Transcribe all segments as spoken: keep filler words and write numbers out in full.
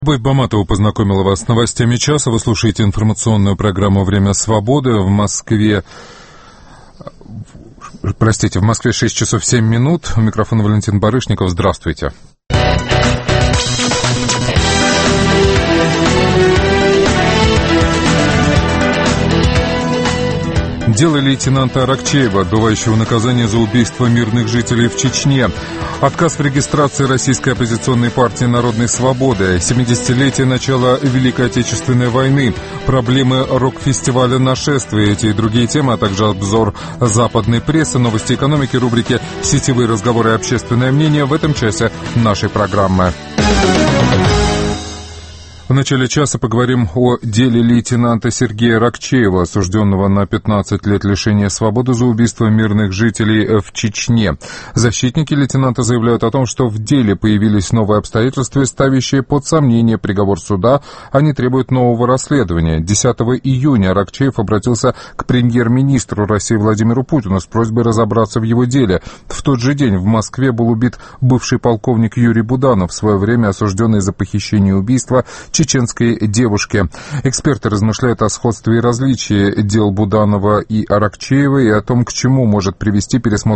Любовь Баматова познакомила вас с новостями часа. Вы слушаете информационную программу «Время свободы». В Москве... Простите, в Москве шесть часов семь минут. У микрофона Валентин Барышников. Здравствуйте. Дело лейтенанта Аракчеева, отбывающего наказание за убийство мирных жителей в Чечне. Отказ в регистрации российской оппозиционной партии «Народной свободы». семидесятилетие начала Великой Отечественной войны. Проблемы рок-фестиваля «Нашествие». Эти и другие темы, а также обзор западной прессы, новости экономики, рубрики «Сетевые разговоры и общественное мнение» в этом часе нашей программы. В начале часа поговорим о деле лейтенанта Сергея Аракчеева, осужденного на пятнадцать лет лишения свободы за убийство мирных жителей в Чечне. Защитники лейтенанта заявляют о том, что в деле появились новые обстоятельства, ставящие под сомнение приговор суда. Они требуют нового расследования. десятого июня Аракчеев обратился к премьер-министру России Владимиру Путину с просьбой разобраться в его деле. В тот же день в Москве был убит бывший полковник Юрий Буданов, в свое время осужденный за похищение и убийство чеченской девушки. Эксперты размышляют о сходстве и различии дел Буданова и Аракчеева и о том, к чему может привести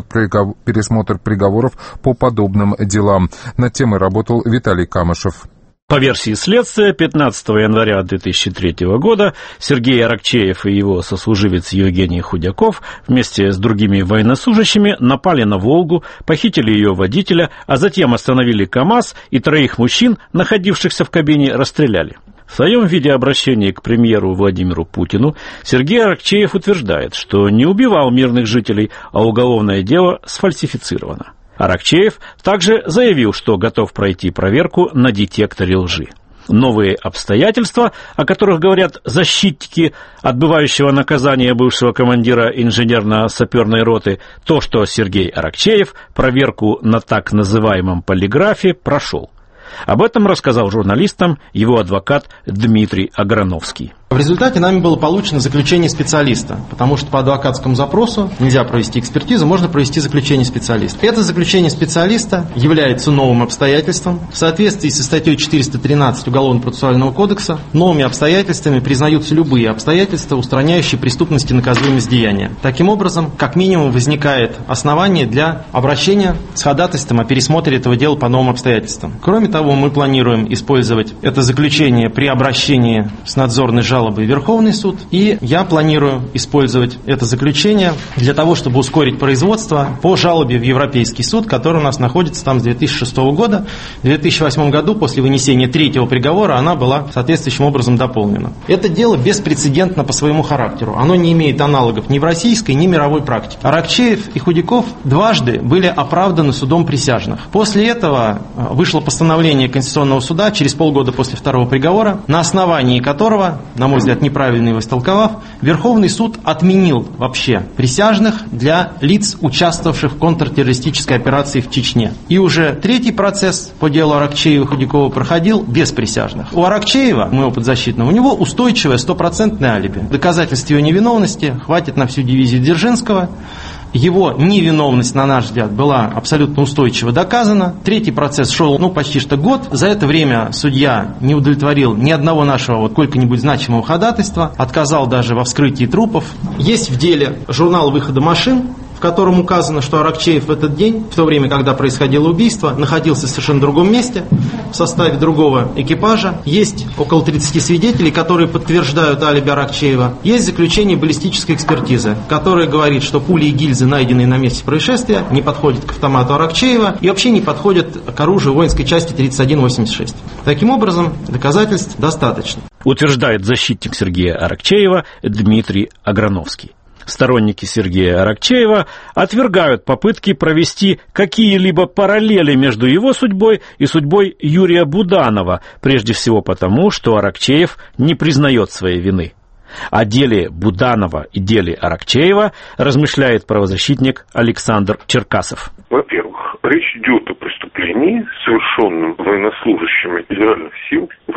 пересмотр приговоров по подобным делам. Над темой работал Виталий Камышев. По версии следствия, пятнадцатого января две тысячи третьего года Сергей Аракчеев и его сослуживец Евгений Худяков вместе с другими военнослужащими напали на «Волгу», похитили ее водителя, а затем остановили КАМАЗ и троих мужчин, находившихся в кабине, расстреляли. В своем видеообращении к премьеру Владимиру Путину Сергей Аракчеев утверждает, что не убивал мирных жителей, а уголовное дело сфальсифицировано. Аракчеев также заявил, что готов пройти проверку на детекторе лжи. Новые обстоятельства, о которых говорят защитники отбывающего наказания бывшего командира инженерно-саперной роты, то, что Сергей Аракчеев проверку на так называемом полиграфе прошел. Об этом рассказал журналистам его адвокат Дмитрий Аграновский. В результате нами было получено заключение специалиста, потому что по адвокатскому запросу нельзя провести экспертизу, можно провести заключение специалиста. Это заключение специалиста является новым обстоятельством. В соответствии со статьей четыреста тринадцать Уголовно-процессуального кодекса новыми обстоятельствами признаются любые обстоятельства, устраняющие преступность и наказуемость деяния. Таким образом, как минимум возникает основание для обращения с ходатайством о пересмотре этого дела по новым обстоятельствам. Кроме того, мы планируем использовать это заключение при обращении с надзорной жалобой в Верховный суд, и я планирую использовать это заключение для того, чтобы ускорить производство по жалобе в Европейский суд, который у нас находится там с две тысячи шестого года. В две тысячи восьмом году, после вынесения третьего приговора, она была соответствующим образом дополнена. Это дело беспрецедентно по своему характеру. Оно не имеет аналогов ни в российской, ни в мировой практике. Аракчеев и Худяков дважды были оправданы судом присяжных. После этого вышло постановление Конституционного суда через полгода после второго приговора, на основании которого, на мой взгляд, неправильно его истолковав, Верховный суд отменил вообще присяжных для лиц, участвовавших в контртеррористической операции в Чечне. И уже третий процесс по делу Аракчеева и Худякова проходил без присяжных. У Аракчеева, моего подзащитного, у него устойчивое стопроцентное алиби. Доказательств его невиновности хватит на всю дивизию Дзержинского. Его невиновность, на наш взгляд, была абсолютно устойчиво доказана. Третий процесс шел, ну, почти что год. За это время судья не удовлетворил ни одного нашего вот сколько-нибудь значимого ходатайства, отказал даже во вскрытии трупов. Есть в деле журнал выхода машин, в котором указано, что Аракчеев в этот день, в то время, когда происходило убийство, находился в совершенно другом месте, в составе другого экипажа. Есть около тридцати свидетелей, которые подтверждают алиби Аракчеева. Есть заключение баллистической экспертизы, которое говорит, что пули и гильзы, найденные на месте происшествия, не подходят к автомату Аракчеева и вообще не подходят к оружию воинской части тридцать один восемьдесят шесть. Таким образом, доказательств достаточно. Утверждает защитник Сергея Аракчеева Дмитрий Аграновский. Сторонники Сергея Аракчеева отвергают попытки провести какие-либо параллели между его судьбой и судьбой Юрия Буданова, прежде всего потому, что Аракчеев не признает своей вины. О деле Буданова и деле Аракчеева размышляет правозащитник Александр Черкасов. Во-первых, речь идет о преступлении, совершенном военнослужащими федеральных сил в отношении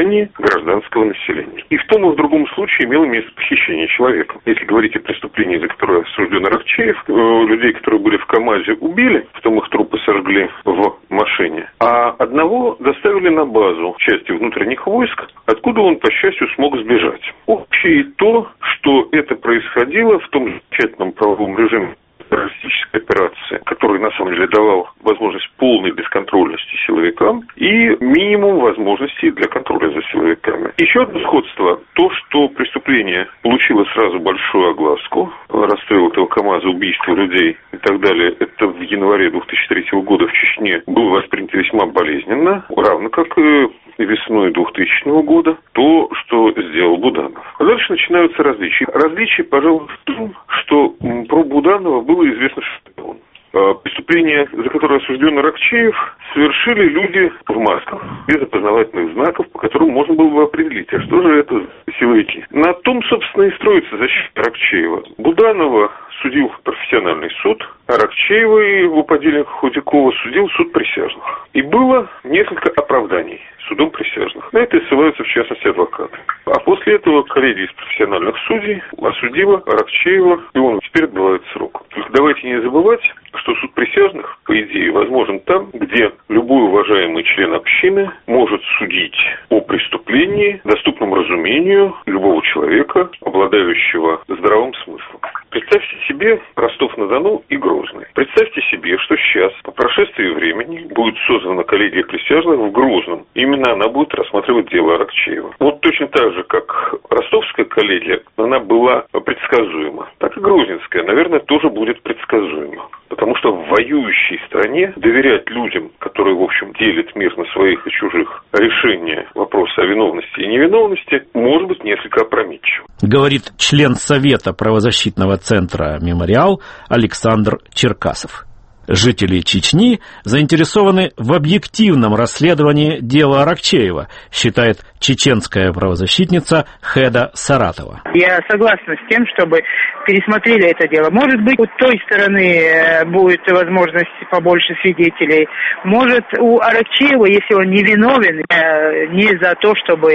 преступление гражданского населения. И в том и в другом случае имело место похищение человека. Если говорить о преступлении, за которое осужден Аракчеев, людей, которые были в КамАЗе, убили, потом их трупы сожгли в машине, а одного доставили на базу части внутренних войск, откуда он, по счастью, смог сбежать. Общее то, что это происходило в том замечательном правовом режиме террористической операции, который на самом деле давал возможность полной бесконтрольности силовикам и минимум возможностей для контроля за силовиками. Еще одно сходство, то, что преступление получило сразу большую огласку, расстрел этого КамАЗа, убийство людей и так далее, это в январе две тысячи третьего года в Чечне было воспринято весьма болезненно, равно как и весной двухтысячного года, то, что сделал Буданов. А дальше начинаются различия. Различия, пожалуй, в том, что про Буданова было известно, что он. Преступление, за которое осужден Аракчеев, совершили люди в масках, без опознавательных знаков, по которым можно было бы определить, а что же это за силовики. На том, собственно, и строится защита Аракчеева. Буданова судил профессиональный суд, Аракчеева и его подельника Худякова судил суд присяжных. И было несколько оправданий судом присяжных. На это ссылаются, в частности, адвокаты. А после этого коллегия из профессиональных судей осудила Аракчеева, и он теперь отбывает срок. Только давайте не забывать, что суд присяжных, по идее, возможен там, где любой уважаемый член общины может судить о преступлении, доступном разумению любого человека, обладающего здравым смыслом. Представьте себе Ростов-на-Дону и Грозный. Представьте себе, что сейчас, по прошествии времени, будет создана коллегия присяжных в Грозном. Именно она будет рассматривать дело Аракчеева. Вот точно так же, как ростовская коллегия, она была предсказуема, так и грозненская, наверное, тоже будет предсказуема. Потому что в воюющей стране доверять людям, которые, в общем, делят мир на своих и чужих, решение вопроса о виновности и невиновности, может быть несколько опрометчиво. Говорит член Совета правозащитного центра «Мемориал» Александр Черкасов. Жители Чечни заинтересованы в объективном расследовании дела Аракчеева, считает чеченская правозащитница Хеда Саратова. Я согласна с тем, чтобы пересмотрели это дело. Может быть, у той стороны будет возможность побольше свидетелей. Может, у Аракчеева, если он невиновен, не за то, чтобы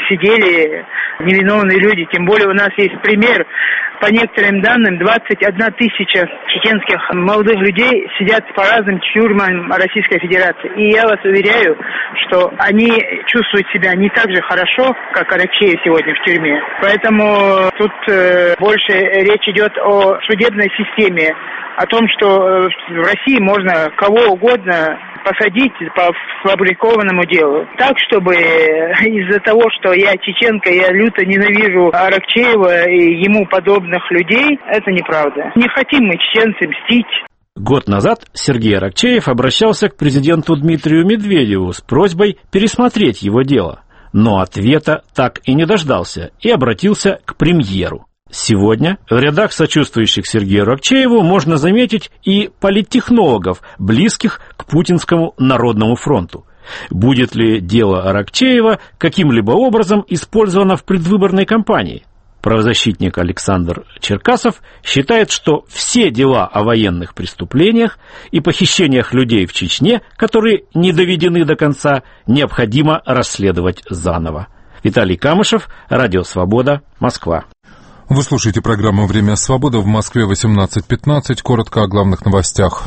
сидели невиновные люди. Тем более у нас есть пример. По некоторым данным, двадцать одна тысяча чеченских молодых людей сидят по разным тюрьмам Российской Федерации. И я вас уверяю, что они чувствуют себя не так же хорошо, как Аракчеев сегодня в тюрьме. Поэтому тут э, больше речь идет о судебной системе, о том, что э, в России можно кого угодно посадить по сфабрикованному делу. Так, чтобы из-за того, что я чеченка, я люто ненавижу Аракчеева и ему подобных людей, это неправда. Не хотим мы, чеченцы, мстить. Год назад Сергей Аракчеев обращался к президенту Дмитрию Медведеву с просьбой пересмотреть его дело. Но ответа так и не дождался и обратился к премьеру. Сегодня в рядах сочувствующих Сергею Аракчееву можно заметить и политтехнологов, близких к Путинскому Народному фронту. Будет ли дело Аракчеева каким-либо образом использовано в предвыборной кампании? Правозащитник Александр Черкасов считает, что все дела о военных преступлениях и похищениях людей в Чечне, которые не доведены до конца, необходимо расследовать заново. Виталий Камышев, Радио Свобода, Москва. Вы слушаете программу «Время свободы», в Москве восемнадцать пятнадцать. Коротко о главных новостях.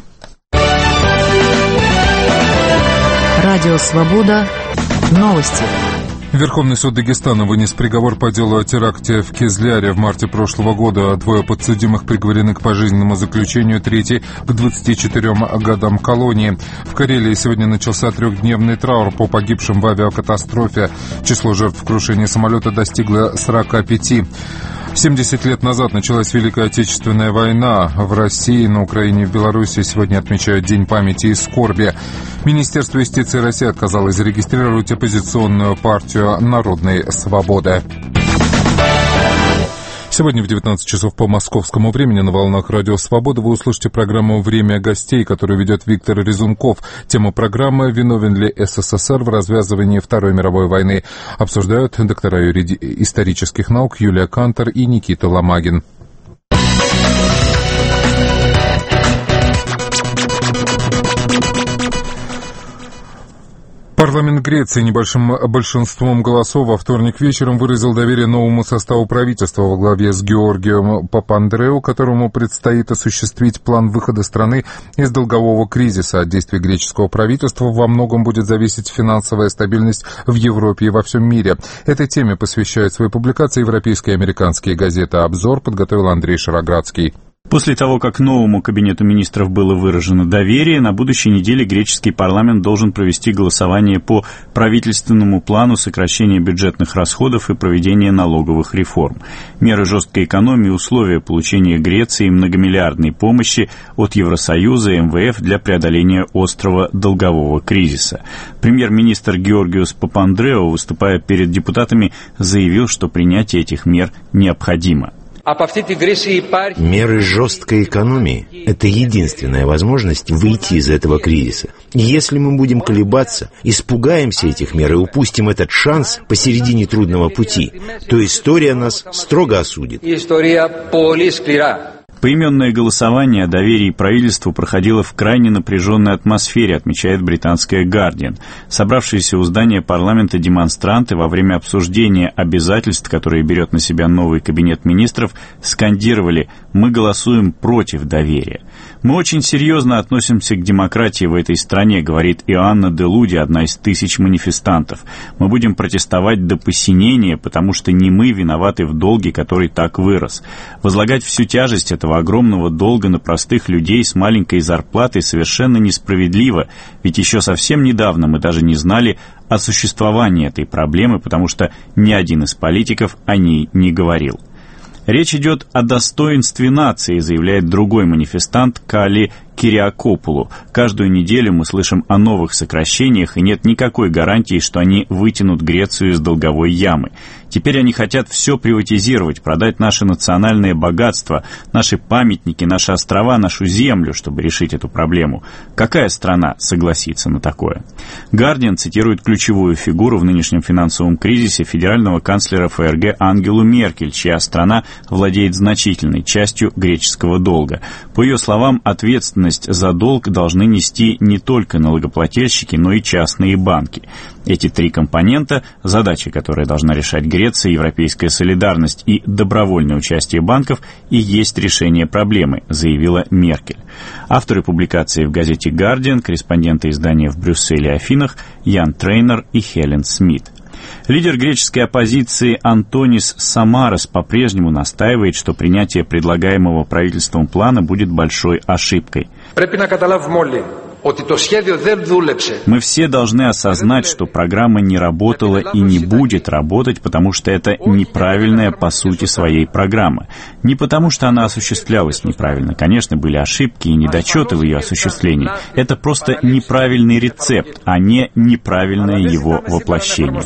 Радио «Свобода». Новости. Верховный суд Дагестана вынес приговор по делу о теракте в Кизляре в марте прошлого года. Двое подсудимых приговорены к пожизненному заключению, третий к двадцати четырем годам колонии. В Карелии сегодня начался трехдневный траур по погибшим в авиакатастрофе. Число жертв крушения самолета достигло сорока пяти. семьдесят лет назад началась Великая Отечественная война. В России, на Украине и в Беларуси сегодня отмечают День памяти и скорби. Министерство юстиции России отказалось зарегистрировать оппозиционную партию «Народной свободы». Сегодня в девятнадцать часов по московскому времени на волнах Радио Свобода вы услышите программу «Время гостей», которую ведет Виктор Резунков. Тема программы «Виновен ли СССР в развязывании Второй мировой войны?» обсуждают доктора юриди... исторических наук Юлия Кантор и Никита Ломагин. Парламент Греции небольшим большинством голосов во вторник вечером выразил доверие новому составу правительства во главе с Георгием Папандреou, которому предстоит осуществить план выхода страны из долгового кризиса. От действий греческого правительства во многом будет зависеть финансовая стабильность в Европе и во всем мире. Этой теме посвящают свои публикации европейские и американские газеты. Обзор подготовил Андрей Шароградский. После того, как новому кабинету министров было выражено доверие, на будущей неделе греческий парламент должен провести голосование по правительственному плану сокращения бюджетных расходов и проведения налоговых реформ. Меры жесткой экономии, условия получения Греции многомиллиардной помощи от Евросоюза и эм вэ эф для преодоления острого долгового кризиса. Премьер-министр Георгиос Папандреou, выступая перед депутатами, заявил, что принятие этих мер необходимо. Меры жесткой экономии – это единственная возможность выйти из этого кризиса. Если мы будем колебаться, испугаемся этих мер и упустим этот шанс посередине трудного пути, то история нас строго осудит. Поименное голосование о доверии правительству проходило в крайне напряженной атмосфере, отмечает британская «Гардиан». Собравшиеся у здания парламента демонстранты во время обсуждения обязательств, которые берет на себя новый кабинет министров, скандировали «Мы голосуем против доверия». «Мы очень серьезно относимся к демократии в этой стране», говорит Иоанна де Луди, одна из тысяч манифестантов. «Мы будем протестовать до посинения, потому что не мы виноваты в долге, который так вырос. Возлагать всю тяжесть этого огромного долга на простых людей с маленькой зарплатой совершенно несправедливо, ведь еще совсем недавно мы даже не знали о существовании этой проблемы, потому что ни один из политиков о ней не говорил». Речь идет о достоинстве нации, заявляет другой манифестант Кали Кириакопулу. Каждую неделю мы слышим о новых сокращениях, и нет никакой гарантии, что они вытянут Грецию из долговой ямы. Теперь они хотят все приватизировать, продать наше национальное богатство, наши памятники, наши острова, нашу землю, чтобы решить эту проблему. Какая страна согласится на такое? «Гардиан» цитирует ключевую фигуру в нынешнем финансовом кризисе федерального канцлера эф эр гэ Ангелу Меркель, чья страна владеет значительной частью греческого долга. По ее словам, ответственность за долг должны нести не только налогоплательщики, но и частные банки. Эти три компонента, задачи, которые должна решать Греция, европейская солидарность и добровольное участие банков, и есть решение проблемы, заявила Меркель. Авторы публикации в газете «Гардиан», корреспонденты издания в Брюсселе и Афинах Ян Трейнер и Хелен Смит. Лидер греческой оппозиции Антонис Самарас по-прежнему настаивает, что принятие предлагаемого правительством плана будет большой ошибкой. Мы все должны осознать, что программа не работала и не будет работать, потому что это неправильная по сути своей программа. Не потому что она осуществлялась неправильно. Конечно, были ошибки и недочеты в ее осуществлении. Это просто неправильный рецепт, а не неправильное его воплощение.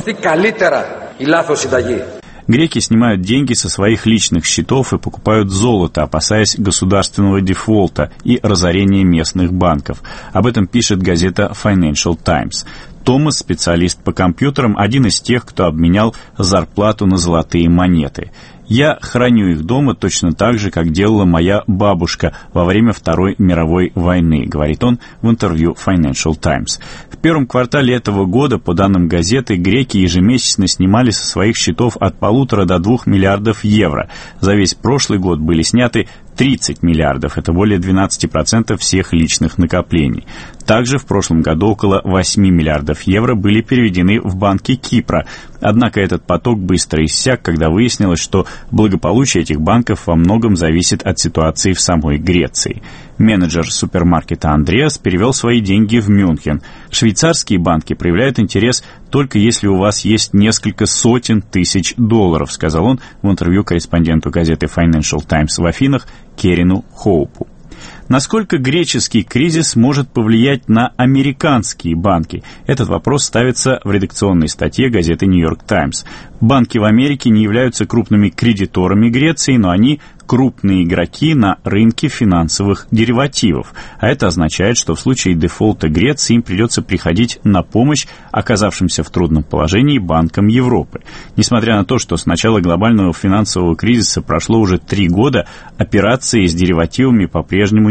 Греки снимают деньги со своих личных счетов и покупают золото, опасаясь государственного дефолта и разорения местных банков. Об этом пишет газета Financial Times. Томас, специалист по компьютерам, один из тех, кто обменял зарплату на золотые монеты. «Я храню их дома точно так же, как делала моя бабушка во время Второй мировой войны», говорит он в интервью Financial Times. В первом квартале этого года, по данным газеты, греки ежемесячно снимали со своих счетов от полутора до двух миллиардов евро. За весь прошлый год были сняты тридцать миллиардов, это более двенадцать процентов всех личных накоплений. Также в прошлом году около восемь миллиардов евро были переведены в банки Кипра. Однако этот поток быстро иссяк, когда выяснилось, что благополучие этих банков во многом зависит от ситуации в самой Греции. Менеджер супермаркета Андреас перевел свои деньги в Мюнхен. Швейцарские банки проявляют интерес только если у вас есть несколько сотен тысяч долларов, сказал он в интервью корреспонденту газеты Financial Times в Афинах Керину Хоупу. Насколько греческий кризис может повлиять на американские банки? Этот вопрос ставится в редакционной статье газеты «Нью-Йорк Таймс». Банки в Америке не являются крупными кредиторами Греции, но они крупные игроки на рынке финансовых деривативов. А это означает, что в случае дефолта Греции им придется приходить на помощь оказавшимся в трудном положении банкам Европы. Несмотря на то, что с начала глобального финансового кризиса прошло уже три года, операции с деривативами по-прежнему не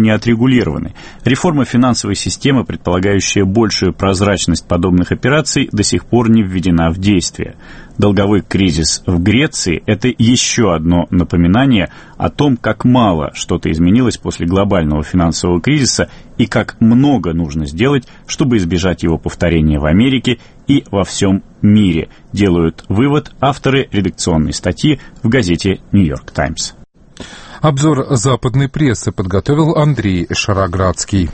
не отрегулированы. Реформа финансовой системы, предполагающая большую прозрачность подобных операций, до сих пор не введена в действие. Долговой кризис в Греции – это еще одно напоминание о том, как мало что-то изменилось после глобального финансового кризиса и как много нужно сделать, чтобы избежать его повторения в Америке и во всем мире, делают вывод авторы редакционной статьи в газете «Нью-Йорк Таймс». Обзор западной прессы подготовил Андрей Шароградский.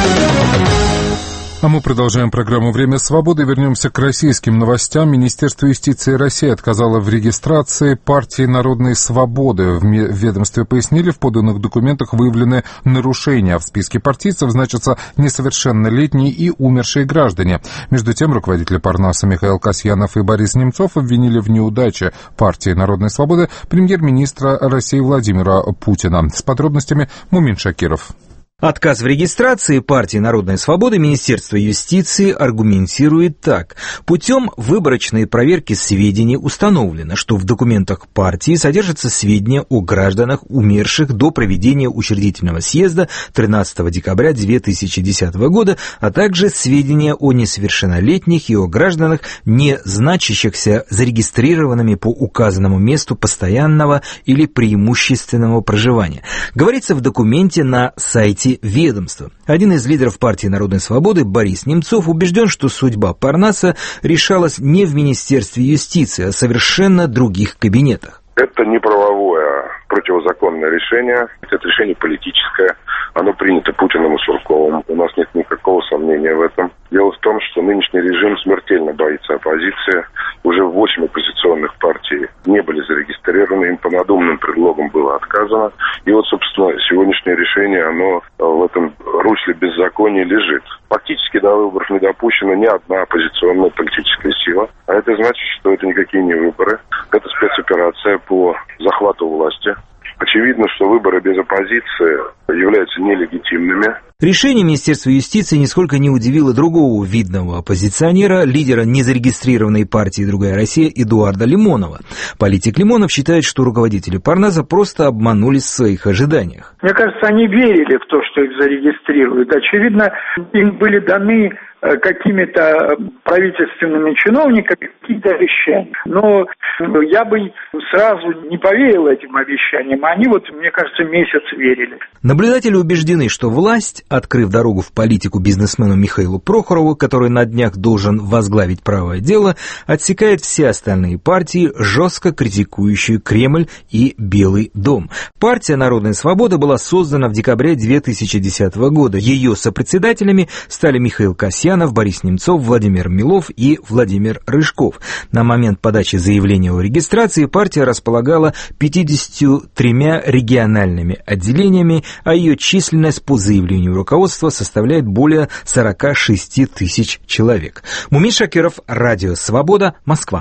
А мы продолжаем программу «Время свободы». Вернемся к российским новостям. Министерство юстиции России отказало в регистрации партии «Народной свободы». В ведомстве пояснили, в поданных документах выявлены нарушения. В списке партийцев значатся несовершеннолетние и умершие граждане. Между тем, руководители Парнаса Михаил Касьянов и Борис Немцов обвинили в неудаче партии «Народной свободы» премьер-министра России Владимира Путина. С подробностями Мумин Шакиров. Отказ в регистрации партии «Народная свобода» Министерство юстиции аргументирует так. Путем выборочной проверки сведений установлено, что в документах партии содержатся сведения о гражданах, умерших до проведения учредительного съезда тринадцатого декабря две тысячи десятого года, а также сведения о несовершеннолетних и о гражданах, не значащихся зарегистрированными по указанному месту постоянного или преимущественного проживания. Говорится в документе на сайте ведомства. Один из лидеров партии «Народной свободы» Борис Немцов убежден, что судьба Парнаса решалась не в Министерстве юстиции, а совершенно других кабинетах. Это не правовое, противозаконное решение. Это решение политическое. Оно принято Путиным и Сурковым. У нас нет никакого сомнения в этом. Дело в том, что нынешний режим смертельно боится оппозиции. Уже восемь оппозиционных партий не были зарегистрированы, им по надуманным предлогам было отказано. И вот, собственно, сегодняшнее решение, оно в этом русле беззакония лежит. Фактически до выборов не допущена ни одна оппозиционная политическая сила. А это значит, что это никакие не выборы. Это спецоперация по захвату власти. Очевидно, что выборы без оппозиции являются нелегитимными. Решение Министерства юстиции нисколько не удивило другого видного оппозиционера, лидера незарегистрированной партии «Другая Россия» Эдуарда Лимонова. Политик Лимонов считает, что руководители Парнаса просто обманулись в своих ожиданиях. Мне кажется, они верили в то, что их зарегистрируют. Очевидно, им были даны какими-то правительственными чиновниками какие-то обещания. Но я бы сразу не поверил этим обещаниям. Они вот, мне кажется, месяц верили. Наблюдатели убеждены, что власть, открыв дорогу в политику бизнесмену Михаилу Прохорову, который на днях должен возглавить правое дело, отсекает все остальные партии, жестко критикующие Кремль и Белый дом. Партия «Народная свобода» была создана в декабре две тысячи десятого года. Ее сопредседателями стали Михаил Касьянов, Борис Немцов, Владимир Милов и Владимир Рыжков. На момент подачи заявления о регистрации партия располагала пятьюдесятью тремя региональными отделениями, а ее численность по заявлению руководства составляет более сорок шесть тысяч человек. Мумин Шакиров, Радио Свобода, Москва.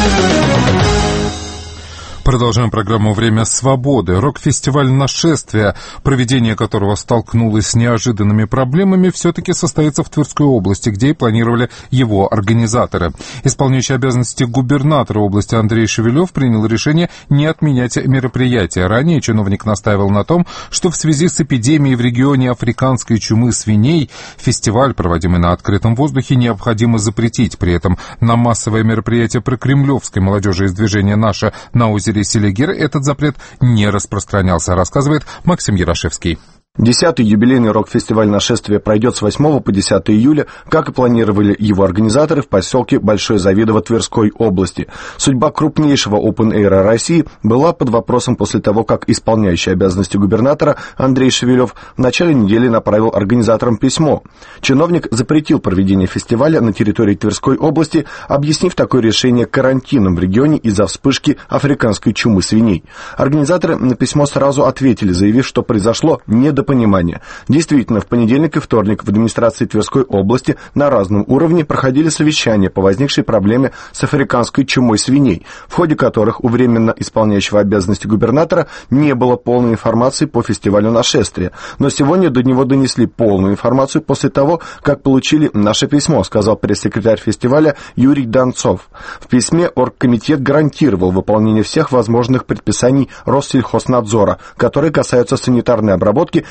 Продолжаем программу «Время свободы». Рок-фестиваль «Нашествие», проведение которого столкнулось с неожиданными проблемами, все-таки состоится в Тверской области, где и планировали его организаторы. Исполняющий обязанности губернатора области Андрей Шевелев принял решение не отменять мероприятие. Ранее чиновник настаивал на том, что в связи с эпидемией в регионе африканской чумы свиней фестиваль, проводимый на открытом воздухе, необходимо запретить. При этом на массовое мероприятие прокремлевской молодежи из движения «Наша» на озере Селигер этот запрет не распространялся, рассказывает Максим Ярошевский. Десятый юбилейный рок-фестиваль «Нашествие» пройдет с восьмого по десятое июля, как и планировали его организаторы, в поселке Большое Завидово Тверской области. Судьба крупнейшего опен-эйра России была под вопросом после того, как исполняющий обязанности губернатора Андрей Шевелев в начале недели направил организаторам письмо. Чиновник запретил проведение фестиваля на территории Тверской области, объяснив такое решение карантином в регионе из-за вспышки африканской чумы свиней. Организаторы на письмо сразу ответили, заявив, что произошло недопонимание. Понимания. Действительно, в понедельник и вторник в администрации Тверской области на разном уровне проходили совещания по возникшей проблеме с африканской чумой свиней, в ходе которых у временно исполняющего обязанности губернатора не было полной информации по фестивалю «Нашествие». Но сегодня до него донесли полную информацию после того, как получили наше письмо, сказал пресс-секретарь фестиваля Юрий Донцов. В письме оргкомитет гарантировал выполнение всех возможных предписаний Россельхознадзора, которые касаются санитарной обработки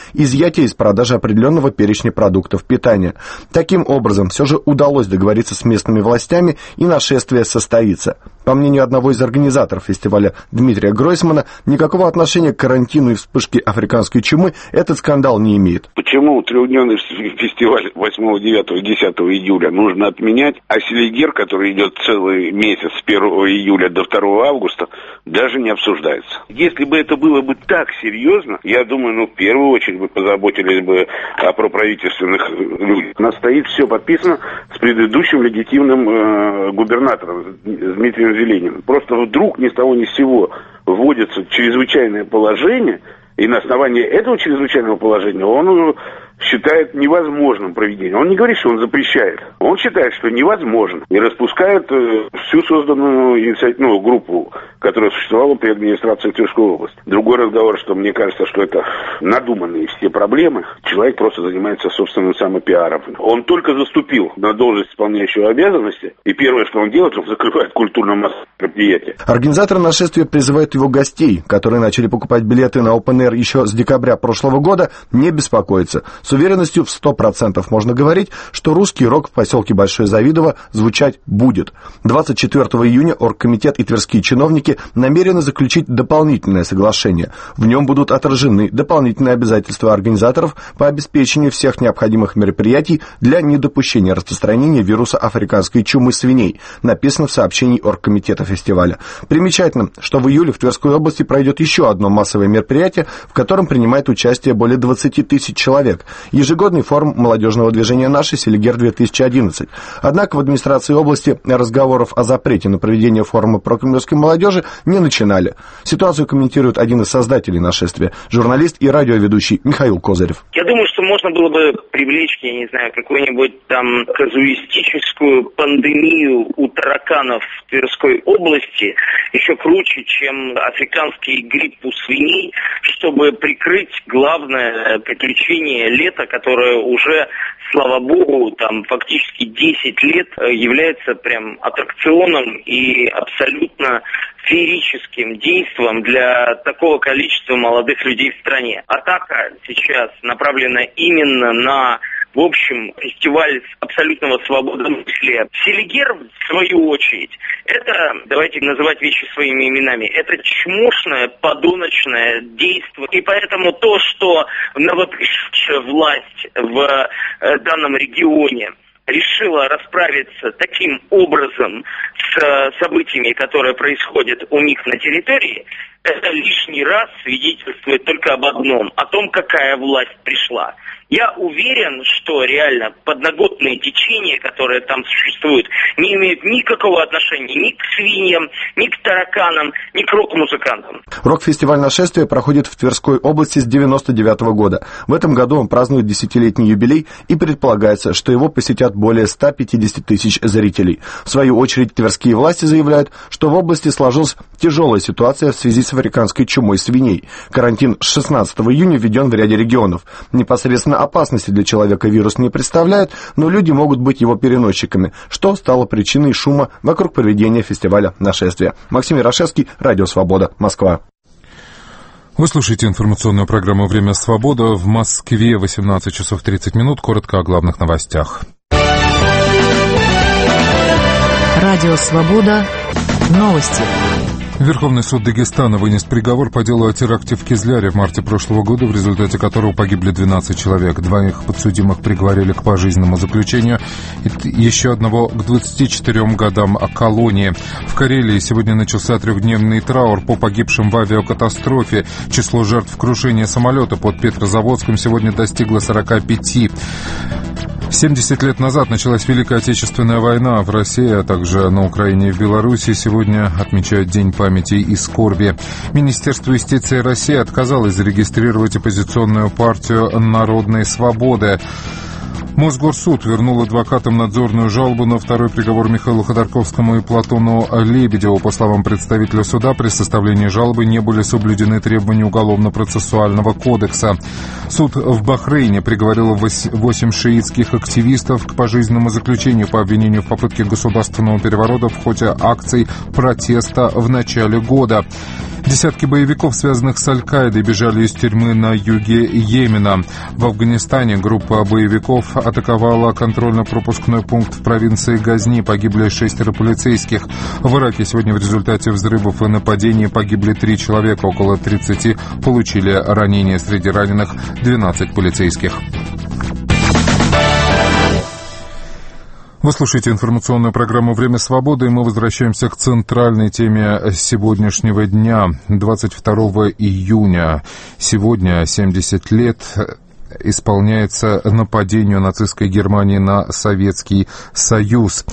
изъятие из продажи определенного перечня продуктов питания. Таким образом, все же удалось договориться с местными властями, и нашествие состоится. По мнению одного из организаторов фестиваля Дмитрия Гройсмана, никакого отношения к карантину и вспышке африканской чумы этот скандал не имеет. Почему трехдневный фестиваль восьмого, девятого и десятого июля нужно отменять, а Селигер, который идет целый месяц с первого июля до второго августа, даже не обсуждается. Если бы это было бы так серьезно, я думаю, ну, в первую очередь бы позаботились бы о проправительственных людях. У нас стоит все подписано с предыдущим легитимным э, губернатором Дмитрием Зелениным. Просто вдруг ни с того ни с сего вводится чрезвычайное положение, и на основании этого чрезвычайного положения он считает невозможным проведение. Он не говорит, что он запрещает. Он считает, что невозможно. И распускает э, всю созданную инициативную группу, которая существовала при администрации Тверской области. Другой разговор, что мне кажется, что это надуманные все проблемы. Человек просто занимается собственным самопиаром. Он только заступил на должность исполняющего обязанности, и первое, что он делает, он закрывает культурно-массовое мероприятие. Организаторы нашествия призывают его гостей, которые начали покупать билеты на Open Air еще с декабря прошлого года, не беспокоиться. С уверенностью в сто процентов можно говорить, что русский рок в поселке Большое Завидово звучать будет. двадцать четвёртого июня оргкомитет и тверские чиновники намерены заключить дополнительное соглашение. В нем будут отражены дополнительные обязательства организаторов по обеспечению всех необходимых мероприятий для недопущения распространения вируса африканской чумы свиней, написано в сообщении оргкомитета фестиваля. Примечательно, что в июле в Тверской области пройдет еще одно массовое мероприятие, в котором принимает участие более двадцати тысяч человек. Ежегодный форум молодежного движения «Наши» Селигер-две тысячи одиннадцать. Однако в администрации области разговоров о запрете на проведение форума прокремлевской молодежи не начинали. Ситуацию комментирует один из создателей нашествия, журналист и радиоведущий Михаил Козырев. Я думаю, что можно было бы привлечь, я не знаю, какую-нибудь там казуистическую пандемию у тараканов в Тверской области, еще круче, чем африканский грипп у свиней, чтобы прикрыть главное приключение лета, которое уже, слава богу, там фактически десять лет является прям аттракционом и абсолютно феерическим действом для такого количества молодых людей в стране. Атака сейчас направлена именно на, в общем, фестиваль абсолютного свободомыслия. Селигер, в свою очередь, это, давайте называть вещи своими именами, это чмошное, подоночное действие. И поэтому то, что новопришедшая власть в данном регионе решила расправиться таким образом с событиями, которые происходят у них на территории, это лишний раз свидетельствует только об одном, о том, какая власть пришла. Я уверен, что реально подноготные течения, которые там существуют, не имеют никакого отношения ни к свиньям, ни к тараканам, ни к рок-музыкантам. Рок-фестиваль «Нашествие» проходит в Тверской области с девяносто девятого года. В этом году он празднует десятилетний юбилей, и предполагается, что его посетят более ста пятидесяти тысяч зрителей. В свою очередь, тверские власти заявляют, что в области сложилась тяжелая ситуация в связи с африканской чумой свиней. Карантин с шестнадцатого июня введен в ряде регионов. Непосредственно опасности для человека вирус не представляет, но люди могут быть его переносчиками, что стало причиной шума вокруг проведения фестиваля «Нашествие». Максим Ярошевский, Радио Свобода, Москва. Вы слушаете информационную программу «Время свободы». В Москве восемнадцать часов тридцать минут. Коротко о главных новостях. Радио Свобода. Новости. Верховный суд Дагестана вынес приговор по делу о теракте в Кизляре в марте прошлого года, в результате которого погибли двенадцать человек. Двоих подсудимых приговорили к пожизненному заключению, и еще одного к двадцати четырем годам колонии. В Карелии сегодня начался трехдневный траур по погибшим в авиакатастрофе. Число жертв крушения самолета под Петрозаводском сегодня достигло сорока пяти. семьдесят лет назад началась Великая Отечественная война в России, а также на Украине и в Беларуси. Сегодня отмечают День памяти и скорби. Министерство юстиции России отказалось зарегистрировать оппозиционную партию «Народной свободы». Мосгорсуд вернул адвокатам надзорную жалобу на второй приговор Михаилу Ходорковскому и Платону Лебедеву. По словам представителя суда, при составлении жалобы не были соблюдены требования Уголовно-процессуального кодекса. Суд в Бахрейне приговорил восемь шиитских активистов к пожизненному заключению по обвинению в попытке государственного переворота в ходе акций протеста в начале года. Десятки боевиков, связанных с Аль-Каидой, бежали из тюрьмы на юге Йемена. В Афганистане группа боевиков атаковала контрольно-пропускной пункт в провинции Газни. Погибли шестеро полицейских. В Ираке сегодня в результате взрывов и нападений погибли три человека. Около тридцати получили ранения. Среди раненых двенадцать полицейских. Вы слушаете информационную программу «Время свободы», и мы возвращаемся к центральной теме сегодняшнего дня. двадцать второго июня сегодня семьдесят лет исполняется нападению нацистской Германии на Советский Союз.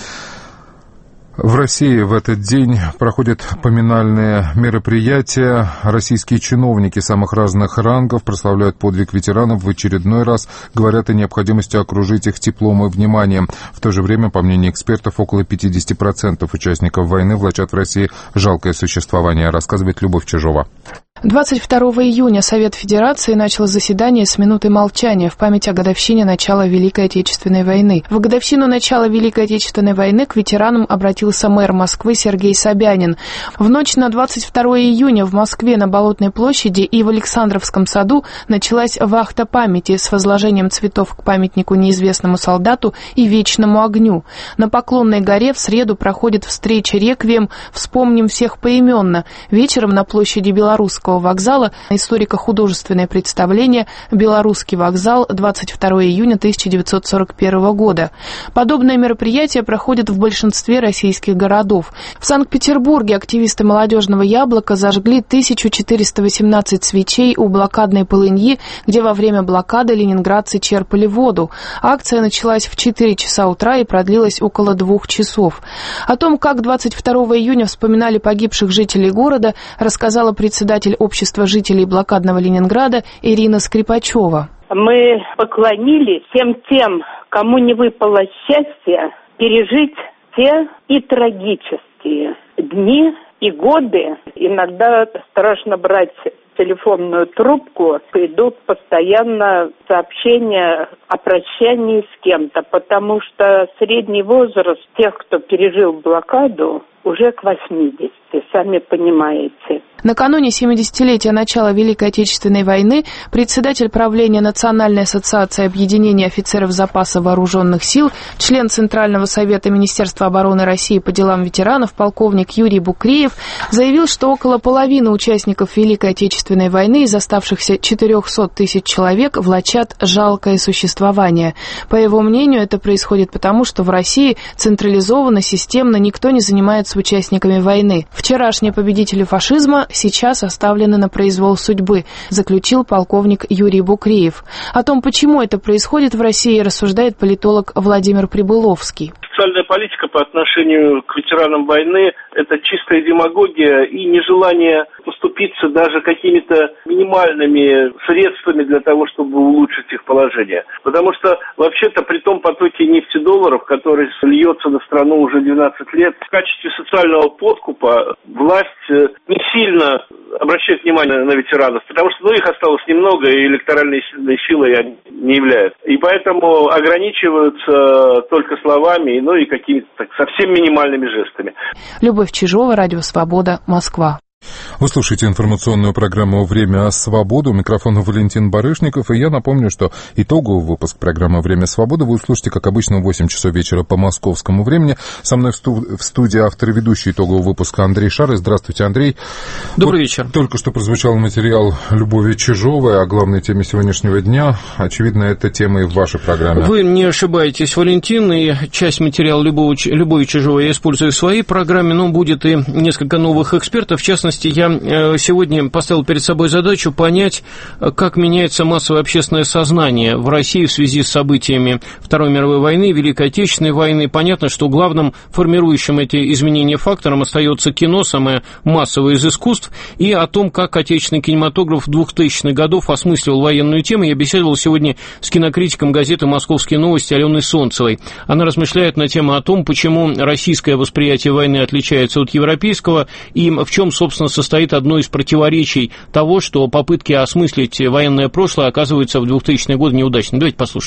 В России в этот день проходят поминальные мероприятия. Российские чиновники самых разных рангов прославляют подвиг ветеранов, в очередной раз говорят о необходимости окружить их теплом и вниманием. В то же время, по мнению экспертов, около пятьдесят процентов участников войны влачат в России жалкое существование, рассказывает Любовь Чижова. двадцать второго июня Совет Федерации начал заседание с минуты молчания в память о годовщине начала Великой Отечественной войны. В годовщину начала Великой Отечественной войны к ветеранам обратился мэр Москвы Сергей Собянин. В ночь на двадцать второго июня в Москве на Болотной площади и в Александровском саду началась вахта памяти с возложением цветов к памятнику неизвестному солдату и вечному огню. На Поклонной горе в среду проходит встреча реквием «Вспомним всех поименно». Вечером на площади Белорусского вокзала историко-художественное представление «Белорусский вокзал» двадцать второго июня тысяча девятьсот сорок первого года. Подобное мероприятие проходит в большинстве российских городов. В Санкт-Петербурге активисты молодежного «Яблока» зажгли тысячу четыреста восемнадцать свечей у блокадной полыньи, где во время блокады ленинградцы черпали воду. Акция началась в четыре часа утра и продлилась около двух часов. О том, как двадцать второго июня вспоминали погибших жителей города, рассказала председатель общества жителей блокадного Ленинграда Ирина Скрипачева. Мы поклонились всем тем, кому не выпало счастья пережить те и трагические дни и годы. Иногда страшно брать телефонную трубку, идут постоянно сообщения о прощании с кем-то, потому что средний возраст тех, кто пережил блокаду, уже к восьмидесяти, сами понимаете. Накануне семидесятилетия начала Великой Отечественной войны председатель правления Национальной ассоциации объединения офицеров запаса вооруженных сил, член Центрального совета Министерства обороны России по делам ветеранов, полковник Юрий Букреев, заявил, что около половины участников Великой Отечественной войны из оставшихся четырехсот тысяч человек влачат жалкое существование. По его мнению, это происходит потому, что в России централизованно, системно никто не занимается участниками войны. Вчерашние победители фашизма сейчас оставлены на произвол судьбы, заключил полковник Юрий Букреев. О том, почему это происходит в России, рассуждает политолог Владимир Прибыловский. Социальная политика по отношению к ветеранам войны – это чистая демагогия и нежелание поступиться даже какими-то минимальными средствами для того, чтобы улучшить их положение. Потому что вообще-то при том потоке нефтедолларов, который льется на страну уже двенадцать лет, в качестве социального подкупа власть не сильно обращает внимание на ветеранов, потому что ну, их осталось немного, и электоральной силой они не являются. И поэтому ограничиваются только словами, ну и какими-то так, совсем минимальными жестами. Любовь Чижова, Радио Свобода, Москва. Вы слушаете информационную программу «Время свободы». У микрофона Валентин Барышников. И я напомню, что итоговый выпуск программы «Время свободы» вы услышите, как обычно, в восемь часов вечера по московскому времени. Со мной в, сту- в студии автор и ведущий итогового выпуска Андрей Шары. Здравствуйте, Андрей. Добрый вот вечер. Только что прозвучал материал Любови Чижовой о главной теме сегодняшнего дня. Очевидно, это тема и в вашей программе. Вы не ошибаетесь, Валентин. И часть материала Любови, Любови Чижовой я использую в своей программе, но будет и несколько новых экспертов. В частности, я сегодня поставил перед собой задачу понять, как меняется массовое общественное сознание в России в связи с событиями Второй мировой войны, Великой Отечественной войны. Понятно, что главным формирующим эти изменения фактором остается кино, самое массовое из искусств, и о том, как отечественный кинематограф двухтысячных годов осмысливал военную тему. Я беседовал сегодня с кинокритиком газеты «Московские новости» Аленой Солнцевой. Она размышляет на тему о том, почему российское восприятие войны отличается от европейского, и в чем, собственно, состоит одно из противоречий того, что попытки осмыслить военное прошлое оказываются в двухтысячные годы неудачными. Давайте послушаем.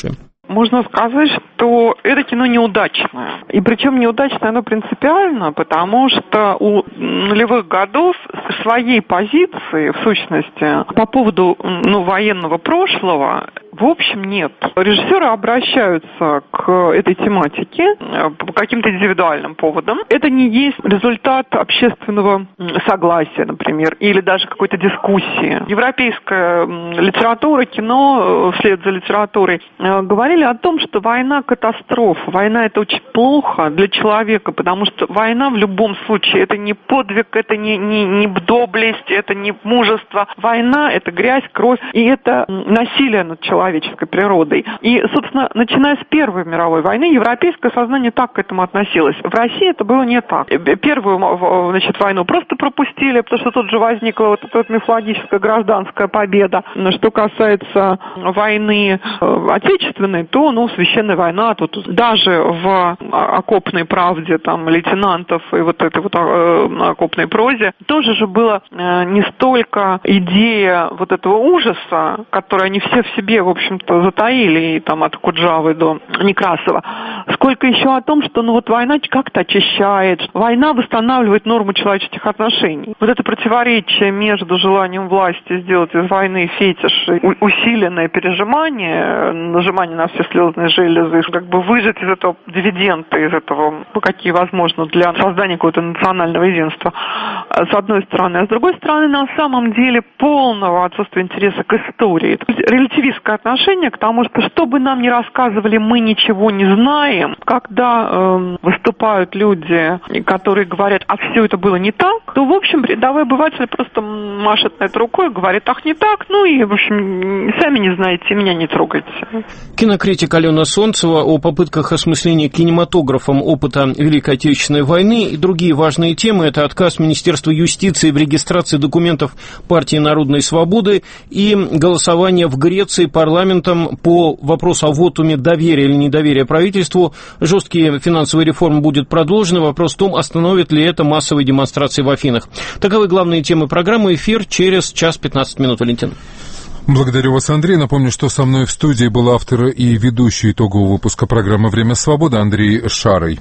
можно сказать, что это кино неудачное. И причем неудачное оно принципиально, потому что у нулевых годов своей позиции, в сущности, по поводу ну, военного прошлого, в общем, нет. Режиссеры обращаются к этой тематике по каким-то индивидуальным поводам. Это не есть результат общественного согласия, например, или даже какой-то дискуссии. Европейская литература, кино, вслед за литературой, говорили о том, что война – катастрофа. Война – это очень плохо для человека, потому что война в любом случае – это не подвиг, это не, не, не доблесть, это не мужество. Война – это грязь, кровь, и это насилие над человеком. Человеческой природой. И, собственно, начиная с Первой мировой войны, европейское сознание так к этому относилось. В России это было не так. Первую, значит, войну просто пропустили, потому что тут же возникла вот эта вот мифологическая гражданская победа. Что касается войны отечественной, то, ну, священная война, тут даже в окопной правде, там, лейтенантов и вот этой вот окопной прозе, тоже же была не столько идея вот этого ужаса, который они все в себе, в общем-то, затаили, и там от Куджавы до Некрасова, сколько еще о том, что ну вот война как-то очищает, война восстанавливает норму человеческих отношений. Вот это противоречие между желанием власти сделать из войны фетиш, усиленное пережимание, нажимание на все слезные железы, как бы выжать из этого дивиденды, из этого, какие возможно для создания какого-то национального единства, с одной стороны. А с другой стороны, на самом деле, полного отсутствия интереса к истории. Релятивистское отношение к тому, что что бы нам ни рассказывали, мы ничего не знаем. Когда э, выступают люди, которые говорят, а все это было не так, то, в общем, рядовой обыватель просто машет на это рукой и говорит, ах, не так, ну и, в общем, сами не знаете, меня не трогайте. Кинокритик Алена Солнцева о попытках осмысления кинематографом опыта Великой Отечественной войны и другие важные темы. Это отказ Министерства юстиции в регистрации документов партии Народной Свободы и голосование в Греции парламентом по вопросу о вотуме доверия или недоверия правительству. Жесткие финансовые реформы будут продолжены. Вопрос в том, остановит ли это массовые демонстрации в Афинах. Таковы главные темы программы. Эфир через час пятнадцать минут. Валентин. Благодарю вас, Андрей. Напомню, что со мной в студии был автор и ведущий итогового выпуска программы «Время свободы» Андрей Шарый.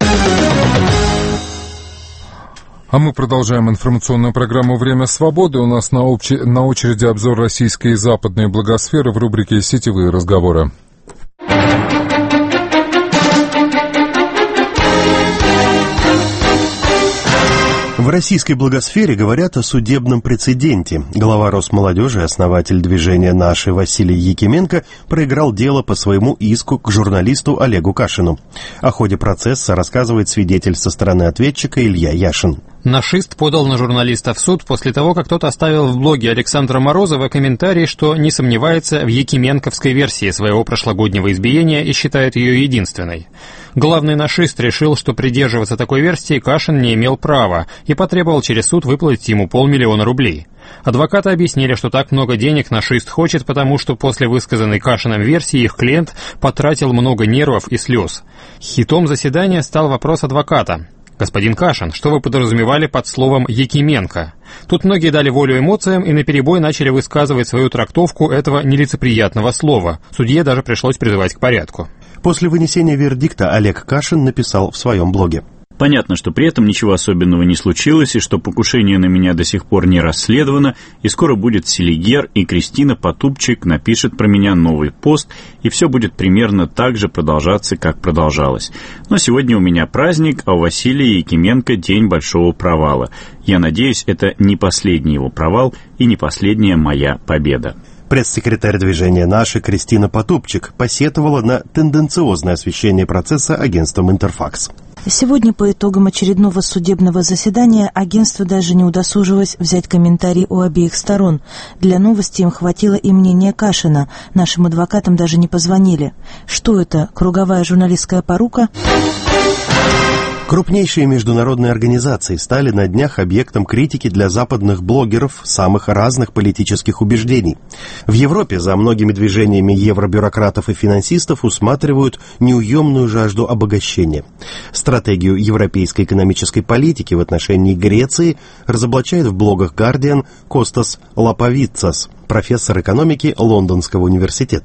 А мы продолжаем информационную программу «Время свободы». У нас на, обще... на очереди обзор российской и западной благосферы в рубрике «Сетевые разговоры». В российской благосфере говорят о судебном прецеденте. Глава Росмолодежи, основатель движения «Наши» Василий Якименко проиграл дело по своему иску к журналисту Олегу Кашину. О ходе процесса рассказывает свидетель со стороны ответчика Илья Яшин. Нашист подал на журналиста в суд после того, как тот оставил в блоге Александра Морозова комментарий, что не сомневается в якименковской версии своего прошлогоднего избиения и считает ее единственной. Главный нашист решил, что придерживаться такой версии Кашин не имел права и потребовал через суд выплатить ему полмиллиона рублей. Адвокаты объяснили, что так много денег нашист хочет, потому что после высказанной Кашином версии их клиент потратил много нервов и слез. Хитом заседания стал вопрос адвоката. «Господин Кашин, что вы подразумевали под словом «Якименко»?» Тут многие дали волю эмоциям и наперебой начали высказывать свою трактовку этого нелицеприятного слова. Судье даже пришлось призывать к порядку. После вынесения вердикта Олег Кашин написал в своем блоге. Понятно, что при этом ничего особенного не случилось, и что покушение на меня до сих пор не расследовано, и скоро будет Селигер, и Кристина Потупчик напишет про меня новый пост, и все будет примерно так же продолжаться, как продолжалось. Но сегодня у меня праздник, а у Василия Якименко день большого провала. Я надеюсь, это не последний его провал и не последняя моя победа. Пресс-секретарь движения «Наши» Кристина Потупчик посетовала на тенденциозное освещение процесса агентством «Интерфакс». Сегодня по итогам очередного судебного заседания агентство даже не удосужилось взять комментарий у обеих сторон. Для новости им хватило и мнения Кашина. Нашим адвокатам даже не позвонили. Что это, круговая журналистская порука? Крупнейшие международные организации стали на днях объектом критики для западных блогеров самых разных политических убеждений. В Европе за многими движениями евробюрократов и финансистов усматривают неуемную жажду обогащения. Стратегию европейской экономической политики в отношении Греции разоблачает в блогах «Гардиан» Костас Лаповицас, профессор экономики Лондонского университета.